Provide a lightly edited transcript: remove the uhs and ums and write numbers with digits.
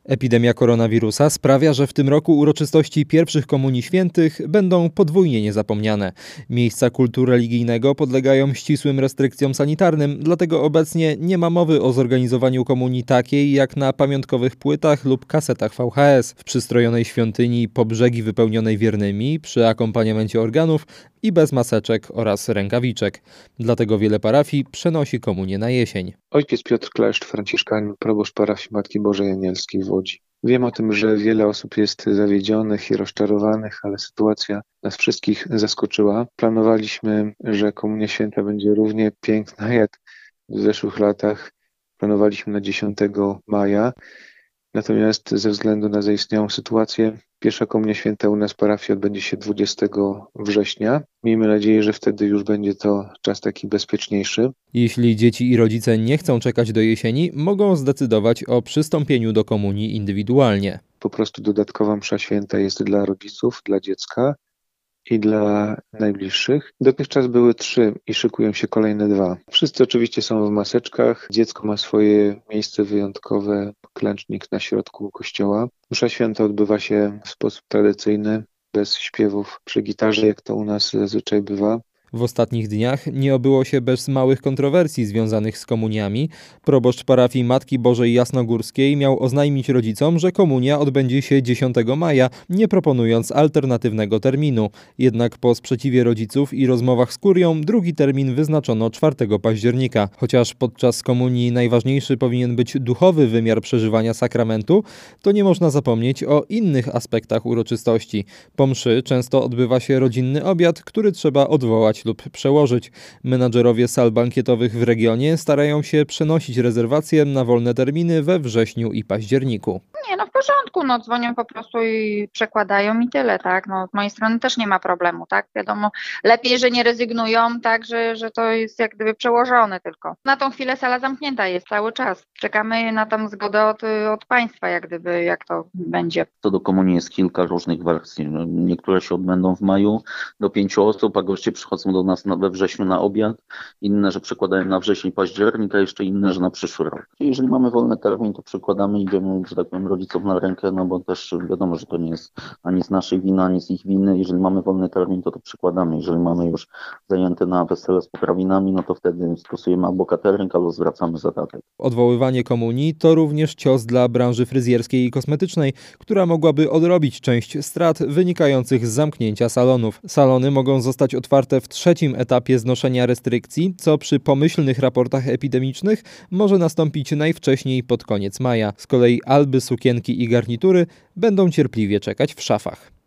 Epidemia koronawirusa sprawia, że w tym roku uroczystości pierwszych komunii świętych będą podwójnie niezapomniane. Miejsca kultu religijnego podlegają ścisłym restrykcjom sanitarnym, dlatego obecnie nie ma mowy o zorganizowaniu komunii takiej jak na pamiątkowych płytach lub kasetach VHS, w przystrojonej świątyni po brzegi wypełnionej wiernymi, przy akompaniamencie organów i bez maseczek oraz rękawiczek. Dlatego wiele parafii przenosi komunię na jesień. Ojciec Piotr Kleszcz, franciszkanin, proboszcz parafii Matki Bożej Anielskiej w Łodzi. Wiem o tym, że wiele osób jest zawiedzionych i rozczarowanych, ale sytuacja nas wszystkich zaskoczyła. Planowaliśmy, że Komunia Święta będzie równie piękna jak w zeszłych latach. Planowaliśmy na 10 maja. Natomiast ze względu na zaistniałą sytuację, pierwsza Komunia Święta u nas w parafii odbędzie się 20 września. Miejmy nadzieję, że wtedy już będzie to czas taki bezpieczniejszy. Jeśli dzieci i rodzice nie chcą czekać do jesieni, mogą zdecydować o przystąpieniu do komunii indywidualnie. Po prostu dodatkowa msza święta jest dla rodziców, dla dziecka i dla najbliższych. Dotychczas były 3 i szykują się kolejne 2. Wszyscy oczywiście są w maseczkach. Dziecko ma swoje miejsce wyjątkowe, klęcznik na środku kościoła. Msza święta odbywa się w sposób tradycyjny, bez śpiewów przy gitarze, jak to u nas zazwyczaj bywa. W ostatnich dniach nie obyło się bez małych kontrowersji związanych z komuniami. Proboszcz parafii Matki Bożej Jasnogórskiej miał oznajmić rodzicom, że komunia odbędzie się 10 maja, nie proponując alternatywnego terminu. Jednak po sprzeciwie rodziców i rozmowach z kurią drugi termin wyznaczono 4 października. Chociaż podczas komunii najważniejszy powinien być duchowy wymiar przeżywania sakramentu, to nie można zapomnieć o innych aspektach uroczystości. Po mszy często odbywa się rodzinny obiad, który trzeba odwołać lub przełożyć. Menadżerowie sal bankietowych w regionie starają się przenosić rezerwacje na wolne terminy we wrześniu i październiku. Nie, w porządku, dzwonią po prostu i przekładają i tyle, tak, z mojej strony też nie ma problemu, tak, wiadomo, lepiej, że nie rezygnują, tak, że to jest jak gdyby przełożone tylko. Na tą chwilę sala zamknięta jest cały czas, czekamy na tą zgodę od państwa, jak gdyby, jak to będzie. Co do komunii jest kilka różnych wersji, niektóre się odbędą w maju do 5 osób, a goście przychodzą do nas we wrześniu na obiad, inne, że przekładają na wrzesień, październik, a jeszcze inne, że na przyszły rok. Jeżeli mamy wolny termin, to przekładamy, idziemy, że tak powiem, rodzicom na rękę, bo też wiadomo, że to nie jest ani z naszej winy, ani z ich winy. Jeżeli mamy wolny termin, to przekładamy. Jeżeli mamy już zajęte na wesele z poprawinami, to wtedy stosujemy albo catering, albo zwracamy zadatek. Odwoływanie komunii to również cios dla branży fryzjerskiej i kosmetycznej, która mogłaby odrobić część strat wynikających z zamknięcia salonów. Salony mogą zostać otwarte w 3. etapie znoszenia restrykcji, co przy pomyślnych raportach epidemicznych może nastąpić najwcześniej pod koniec maja. Z kolei alby, sukienki i garnitury będą cierpliwie czekać w szafach.